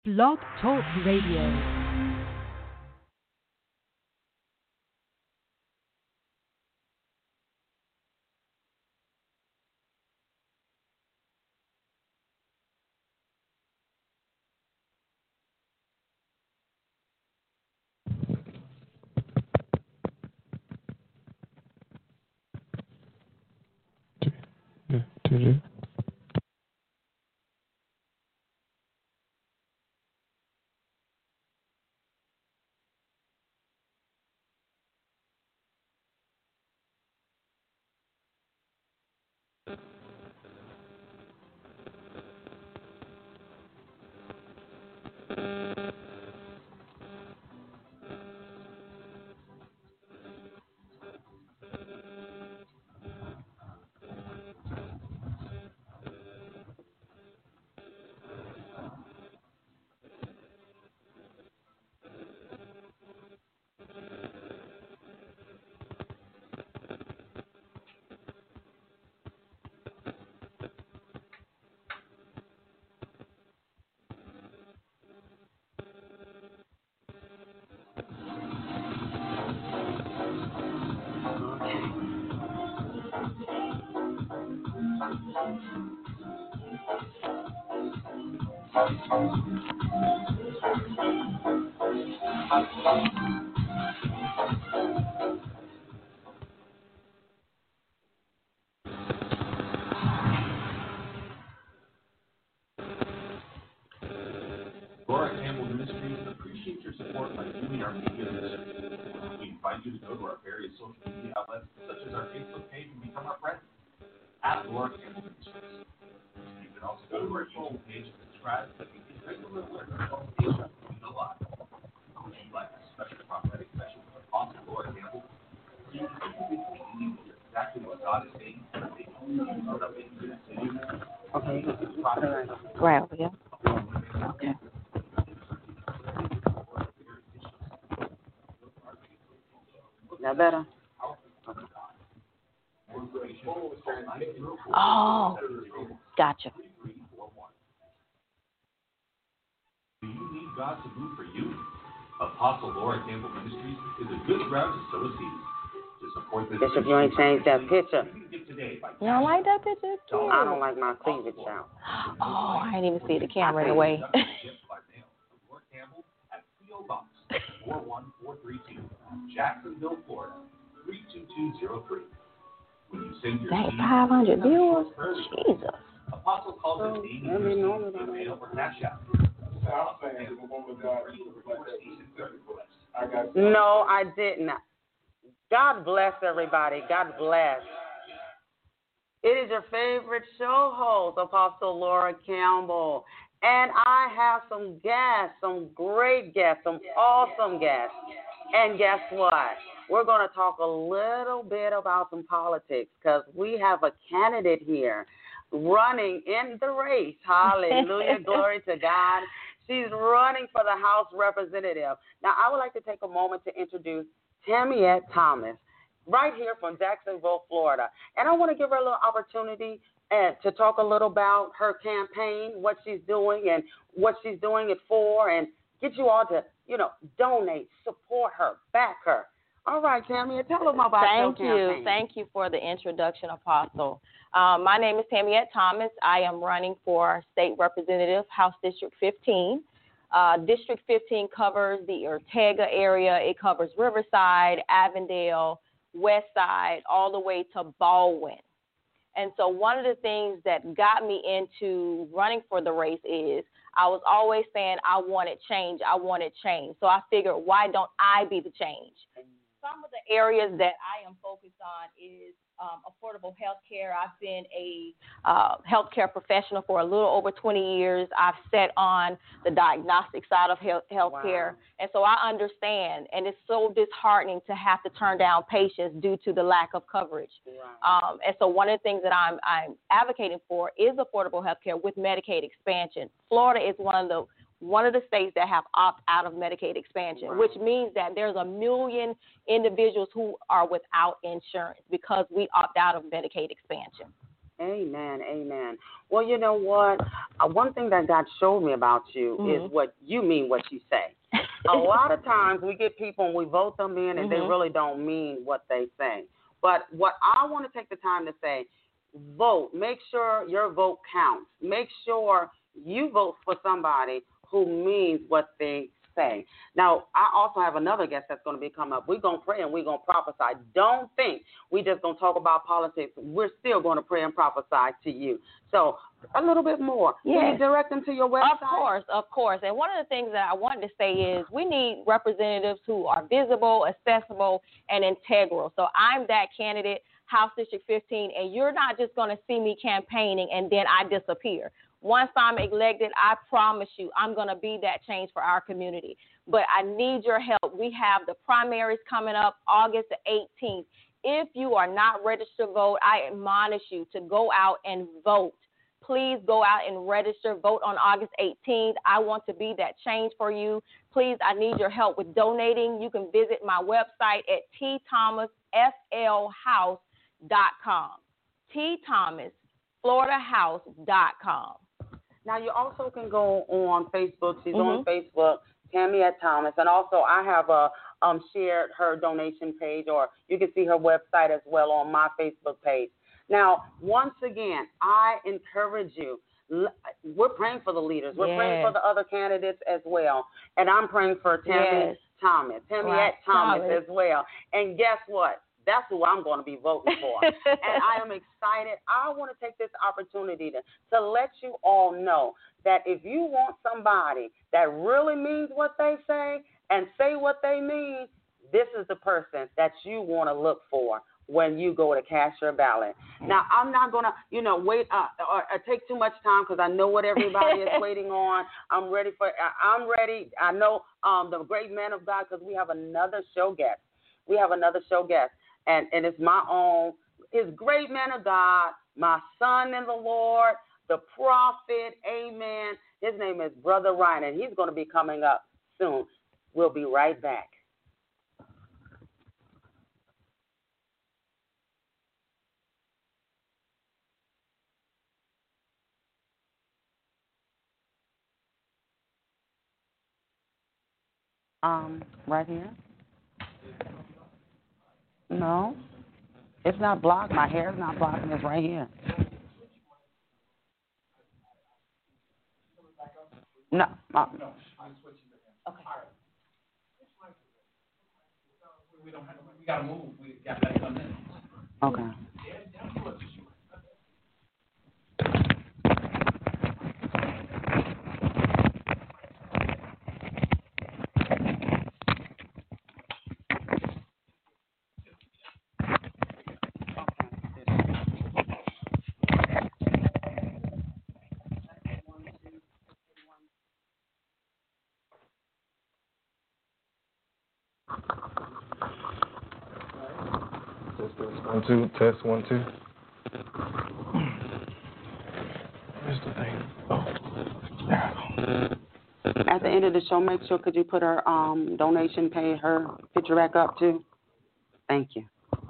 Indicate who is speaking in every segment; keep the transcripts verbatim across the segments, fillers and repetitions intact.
Speaker 1: Blog Talk Radio.
Speaker 2: To
Speaker 3: Laura Campbell Ministries appreciates your support by viewing our media ministry. We invite you to go to our various social media outlets, such as our Facebook page, and become our friend at Laura Campbell Ministries. You can also go to our YouTube page and subscribe so you get regular alerts on notifications when we go live. Would you like a special prophetic session with Apostle Laura Campbell? Please believe exactly what God is saying.
Speaker 4: Okay. Right over here. Okay. That better? Oh, gotcha.
Speaker 3: Do you need God to move for you? Apostle Laura Campbell Ministries is a good ground to sow a seed. To support this
Speaker 4: Bishop, you ain't changed that picture.
Speaker 5: You don't like that picture? It's cute.
Speaker 4: I don't like my cleavage out.
Speaker 5: Oh, I didn't even see the camera in the way.
Speaker 3: Laura Campbell at P O Box four one four three two, Jacksonville, Florida three two two zero three. When you send your
Speaker 5: Dang, five hundred viewers? Jesus.
Speaker 3: Apostle calls it Amy in mail or cash out.
Speaker 4: No, I didn't. God bless everybody. God bless. It is your favorite show host, Apostle Laura Campbell. And I have some guests, some great guests, some awesome guests. And guess what? We're going to talk a little bit about some politics because we have a candidate here running in the race. Hallelujah. Glory to God. She's running for the House Representative. Now, I would like to take a moment to introduce Tamiette Thomas, right here from Jacksonville, Florida. And I want to give her a little opportunity uh, to talk a little about her campaign, what she's doing and what she's doing it for, and get you all to, you know, donate, support her, back her. All right, Tamiette, tell them about
Speaker 5: Thank
Speaker 4: your
Speaker 5: you.
Speaker 4: campaign.
Speaker 5: Thank you for the introduction, Apostle. Um, my name is Tamiette Thomas. I am running for State Representative, House District fifteen. Uh, District fifteen covers the Ortega area. It covers Riverside, Avondale, West Side, all the way to Baldwin. And so one of the things that got me into running for the race is I was always saying I wanted change, I wanted change. So I figured, why don't I be the change? Some of the areas that I am focused on is um, affordable health care. I've been a uh, healthcare professional for a little over twenty years. I've sat on the diagnostic side of health healthcare, wow. And so I understand. And it's so disheartening to have to turn down patients due to the lack of coverage. Wow. Um, and so one of the things that I'm I'm advocating for is affordable health care with Medicaid expansion. Florida is one of the one of the states that have opted out of Medicaid expansion, right. Which means that there's a million individuals who are without insurance because we opt out of Medicaid expansion.
Speaker 4: Amen, amen. Well, you know what? Uh, one thing that God showed me about you
Speaker 5: mm-hmm.
Speaker 4: is what you mean what you say. A lot of times we get people and we vote them in and mm-hmm. they really don't mean what they say. But what I want to take the time to say, vote. Make sure your vote counts. Make sure you vote for somebody who means what they say. Now, I also have another guest that's going to be coming up. We're going to pray and we're going to prophesy. Don't think we're just going to talk about politics. We're still going to pray and prophesy to you. So a little bit more. Yes. Can you direct them to your website?
Speaker 5: Of course, of course. And one of the things that I wanted to say is we need representatives who are visible, accessible, and integral. So I'm that candidate, House District fifteen, and you're not just going to see me campaigning and then I disappear. Once I'm elected, I promise you I'm going to be that change for our community. But I need your help. We have the primaries coming up August the eighteenth. If you are not registered to vote, I admonish you to go out and vote. Please go out and register. Vote on August eighteenth. I want to be that change for you. Please, I need your help with donating. You can visit my website at t thomas f l house dot com. T Thomas Florida House dot com.
Speaker 4: Now, you also can go on Facebook. She's
Speaker 5: mm-hmm.
Speaker 4: on Facebook, Tamiette Thomas. And also, I have a, um, shared her donation page, or you can see her website as well on my Facebook page. Now, once again, I encourage you. We're praying for the leaders. We're yes. praying for the other candidates as well. And I'm praying for Tamiette yes. Thomas, Tamiette right. Thomas, Thomas as well. And guess what? That's who I'm going to be voting for. And I am excited. I want to take this opportunity to, to let you all know that if you want somebody that really means what they say and say what they mean, this is the person that you want to look for when you go to cast your ballot. Now, I'm not going to, you know, wait uh, or, or take too much time because I know what everybody is waiting on. I'm ready for, I'm ready. I know um, the great man of God, because we have another show guest. We have another show guest. And, and it's my own, his great man of God, my son in the Lord, the prophet, amen. His name is Brother Ryan, and he's going to be coming up soon. We'll be right back. Um, right here? No, it's not blocked. My hair is not blocking. It's right here. No. Uh,
Speaker 5: okay.
Speaker 3: We don't have. We gotta move. We got that done now.
Speaker 4: Okay.
Speaker 2: One, two, test, one, two. Where's the thing? Oh, there.
Speaker 4: At the end of the show, make sure, could you put her um, donation pay, her picture back up too? Thank you.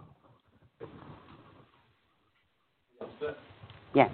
Speaker 4: Yes.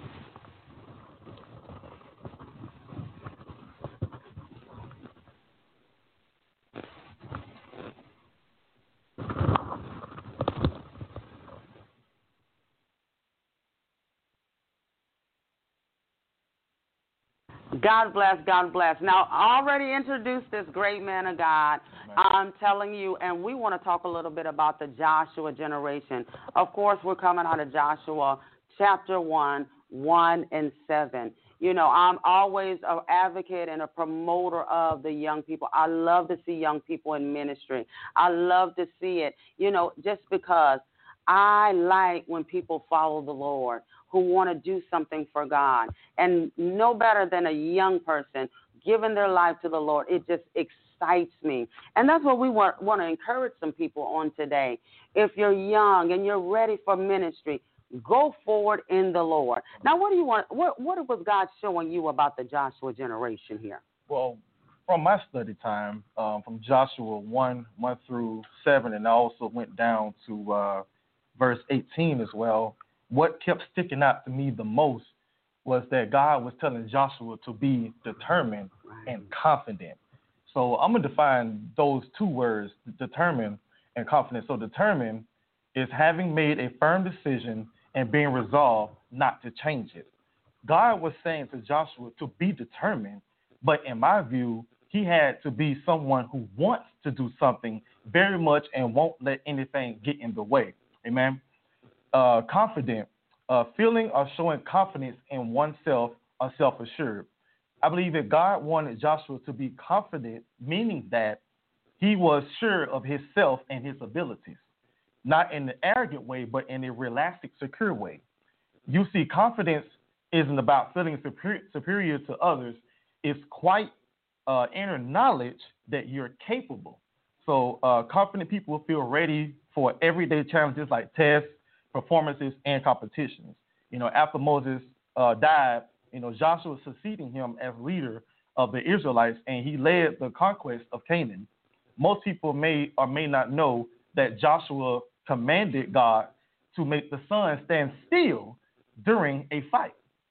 Speaker 4: God bless, God bless. Now, I already introduced this great man of God. I'm telling you, and we want to talk a little bit about the Joshua generation. Of course, we're coming out of Joshua chapter one, one and seven. You know, I'm always an advocate and a promoter of the young people. I love to see young people in ministry. I love to see it, you know, just because I like when people follow the Lord, who want to do something for God. And no better than a young person giving their life to the Lord. It just excites me. And that's what we want, want to encourage some people on today. If you're young and you're ready for ministry, go forward in the Lord. Now, what do you want? What, what was God showing you about the Joshua generation here?
Speaker 6: Well, from my study time, um, from Joshua one, one through seven, and I also went down to uh, verse eighteen as well. what kept sticking out to me the most was that God was telling Joshua to be determined and confident. So I'm going to define those two words, determined and confident. So determined is having made a firm decision and being resolved not to change it. God was saying to Joshua to be determined, but in my view, he had to be someone who wants to do something very much and won't let anything get in the way. Amen. Uh, confident, uh, feeling or showing confidence in oneself or self-assured. I believe that God wanted Joshua to be confident, meaning that he was sure of himself and his abilities, not in an arrogant way, but in a realistic, secure way. You see, confidence isn't about feeling superior, superior to others. It's quite uh, inner knowledge that you're capable. So uh, confident people feel ready for everyday challenges like tests, performances, and competitions. You know, after Moses uh, died, you know, Joshua was succeeding him as leader of the Israelites, and he led the conquest of Canaan. Most people may or may not know that Joshua commanded God to make the sun stand still during a fight.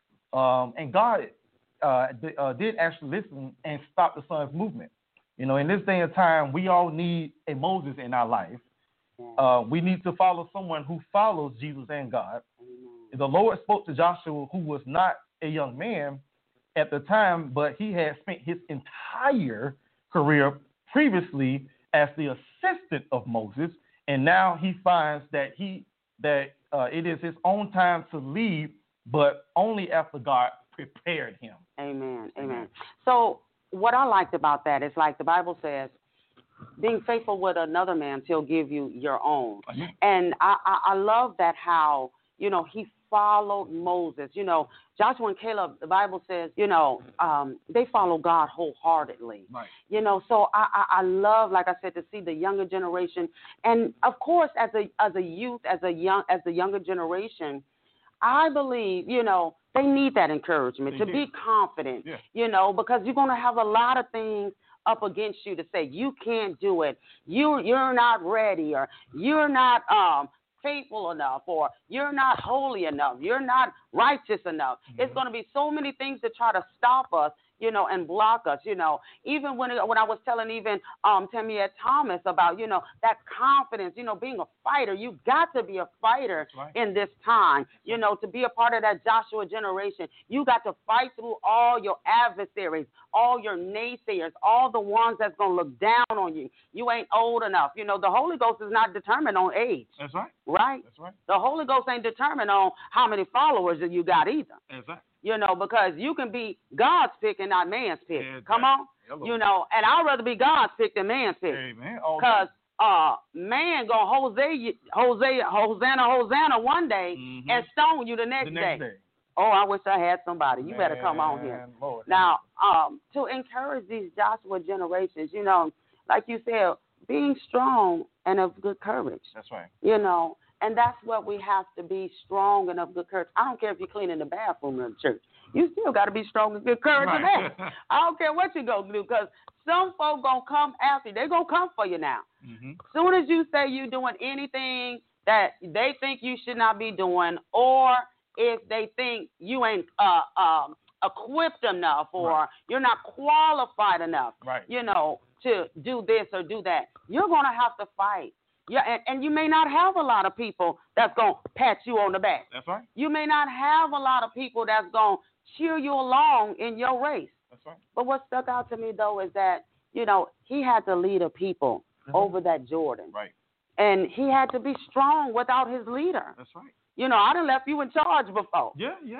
Speaker 6: Um, and God uh, d- uh, did actually listen and stop the sun's movement. You know, in this day and time, we all need a Moses in our life. Uh, we need to follow someone who follows Jesus and God. The Lord spoke to Joshua, who was not a young man at the time, but he had spent his entire career previously as the assistant of Moses, and now he finds that he that uh, it is his own time to lead, but only after God prepared him.
Speaker 4: Amen. Amen. So what I liked about that is, like the Bible says, being faithful with another man, he'll give you your own.
Speaker 6: Amen.
Speaker 4: And I, I, I love that how, you know, he followed Moses. You know, Joshua and Caleb, the Bible says, you know, um, they follow God wholeheartedly.
Speaker 6: Right.
Speaker 4: You know, so I, I, I love, like I said, to see the younger generation. And of course, as a as a youth, as a young as the younger generation, I believe, you know, they need that encouragement
Speaker 6: They
Speaker 4: to
Speaker 6: do.
Speaker 4: be confident,
Speaker 6: Yeah.
Speaker 4: you know, because you're going to have a lot of things up against you to say you can't do it, you you're not ready, or you're not um faithful enough, or you're not holy enough, you're not righteous enough. Mm-hmm. It's going to be so many things to try to stop us, you know, and block us, you know. Even when when I was telling even um Tamiette Thomas about, you know, that confidence, you know, being a fighter, you got to be a fighter
Speaker 6: right.
Speaker 4: in this time, you know, to be a part of that Joshua generation. You got to fight through all your adversaries, all your naysayers, all the ones that's going to look down on you. You ain't old enough. You know, the Holy Ghost is not determined on age.
Speaker 6: That's right.
Speaker 4: Right?
Speaker 6: That's right.
Speaker 4: The Holy Ghost ain't determined on how many followers that you got either.
Speaker 6: That's right.
Speaker 4: You know, because you can be God's pick and not man's pick.
Speaker 6: Exactly.
Speaker 4: Come on.
Speaker 6: Hello.
Speaker 4: You know, and I'd rather be God's pick than man's pick.
Speaker 6: Amen.
Speaker 4: Because uh, man gonna Hosea, Hosea, Hosanna, Hosanna one day
Speaker 6: mm-hmm.
Speaker 4: and stone you the next,
Speaker 6: the next
Speaker 4: day.
Speaker 6: day.
Speaker 4: Oh, I wish I had somebody. You
Speaker 6: Man,
Speaker 4: better come on here.
Speaker 6: Lord,
Speaker 4: now, um, to encourage these Joshua generations, you know, like you said, being strong and of good courage.
Speaker 6: That's right.
Speaker 4: You know, and that's what we have to be, strong and of good courage. I don't care if you're cleaning the bathroom in the church. You still got to be strong and good courage in
Speaker 6: Right.
Speaker 4: that. I don't care what you going to do, because some folk going to come after you. They're going to come for you now.
Speaker 6: Mm-hmm.
Speaker 4: Soon as you say you're doing anything that they think you should not be doing, or if they think you ain't uh, um, equipped enough, or
Speaker 6: right.
Speaker 4: you're not qualified enough,
Speaker 6: right.
Speaker 4: you know, to do this or do that, you're going to have to fight. Yeah, and, and you may not have a lot of people that's going to pat you on the back.
Speaker 6: That's right.
Speaker 4: You may not have a lot of people that's going to cheer you along in your race.
Speaker 6: That's right.
Speaker 4: But what stuck out to me, though, is that, you know, he had to lead a people mm-hmm. over that Jordan.
Speaker 6: Right.
Speaker 4: And he had to be strong without his leader.
Speaker 6: That's right.
Speaker 4: You know, I done left you in charge before.
Speaker 6: Yeah, yeah.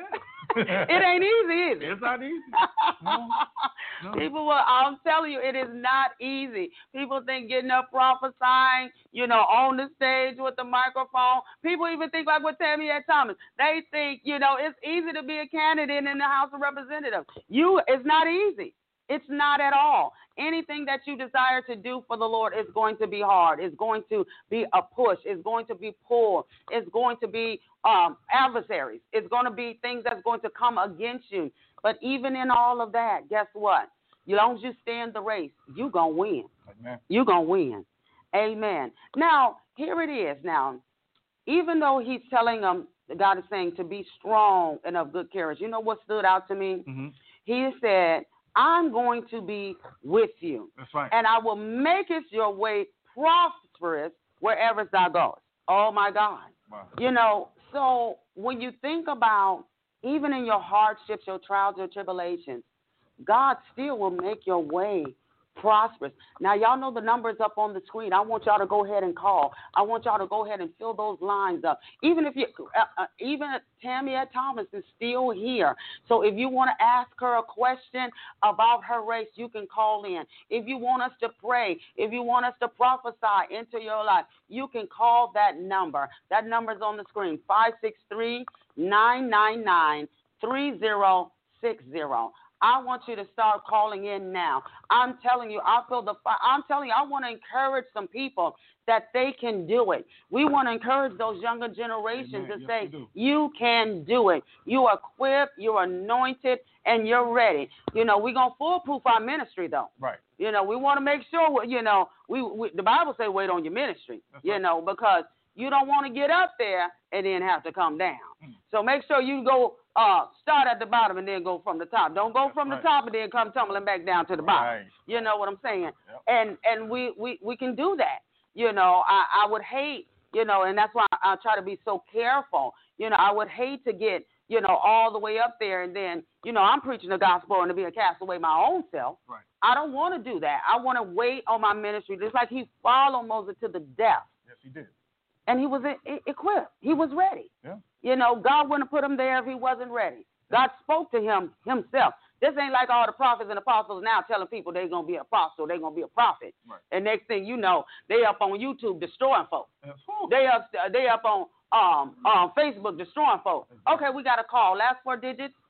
Speaker 4: It ain't easy, is it?
Speaker 6: It's not easy. No, no.
Speaker 4: People will, I'm telling you, it is not easy. People think getting up prophesying, you know, on the stage with the microphone. People even think like with Tamiette Thomas. They think, you know, it's easy to be a candidate in the House of Representatives. You, it's not easy. It's not at all. Anything that you desire to do for the Lord is going to be hard. It's going to be a push. It's going to be pull. It's going to be um, adversaries. It's going to be things that's going to come against you. But even in all of that, guess what? As long as you stay in the race, you're going to win.
Speaker 6: Amen.
Speaker 4: You're going to win. Amen. Now, here it is now. Even though he's telling them God is saying to be strong and of good courage. You know what stood out to me?
Speaker 6: Mm-hmm.
Speaker 4: He said, I'm going to be with you.
Speaker 6: That's right.
Speaker 4: And I will make it your way prosperous wherever thou goest. Oh, my God.
Speaker 6: Wow.
Speaker 4: You know, so when you think about even in your hardships, your trials, your tribulations, God still will make your way prosperous. Now, y'all know the numbers up on the screen. I want y'all to go ahead and call. I want y'all to go ahead and fill those lines up. Even if you, uh, uh, even Tamiette Thomas is still here. So if you want to ask her a question about her race, you can call in. If you want us to pray, if you want us to prophesy into your life, you can call that number. That number's on the screen, five six three, nine nine nine, three zero six zero. I want you to start calling in now. I'm telling you, I feel the fire. I'm telling you, I want to encourage some people that they can do it. We want to encourage those younger generations
Speaker 6: Amen.
Speaker 4: to
Speaker 6: Yes,
Speaker 4: say,
Speaker 6: you,
Speaker 4: you can do it. You are equipped, you're anointed, and you're ready. You know, we're going to foolproof our ministry, though.
Speaker 6: Right.
Speaker 4: You know, we want to make sure, you know, we, we the Bible say wait on your ministry,
Speaker 6: That's
Speaker 4: you
Speaker 6: right.
Speaker 4: know, because you don't want to get up there and then have to come down.
Speaker 6: Mm.
Speaker 4: So make sure you go uh, start at the bottom and then go from the top. Don't go
Speaker 6: That's
Speaker 4: from
Speaker 6: right.
Speaker 4: the top and then come tumbling back down to the bottom.
Speaker 6: Right.
Speaker 4: You know what I'm saying?
Speaker 6: Yep.
Speaker 4: And and we, we, we can do that. You know, I, I would hate, you know, and that's why I, I try to be so careful. You know, I would hate to get, you know, all the way up there and then, you know, I'm preaching the gospel and to be a castaway my own self.
Speaker 6: Right.
Speaker 4: I don't want to do that. I want to wait on my ministry, just like he followed Moses to the death.
Speaker 6: Yes, he did.
Speaker 4: And he was e- e- equipped. He was ready.
Speaker 6: Yeah.
Speaker 4: You know, God wouldn't have put him there if he wasn't ready. God spoke to him himself. This ain't like all the prophets and apostles now telling people they're going to be an apostle, they're going to be a prophet.
Speaker 6: Right.
Speaker 4: And next thing you know, they up on YouTube destroying folks.
Speaker 6: Yes.
Speaker 4: They up they up on um, um Facebook destroying folks. Okay, we got a call. Last four digits,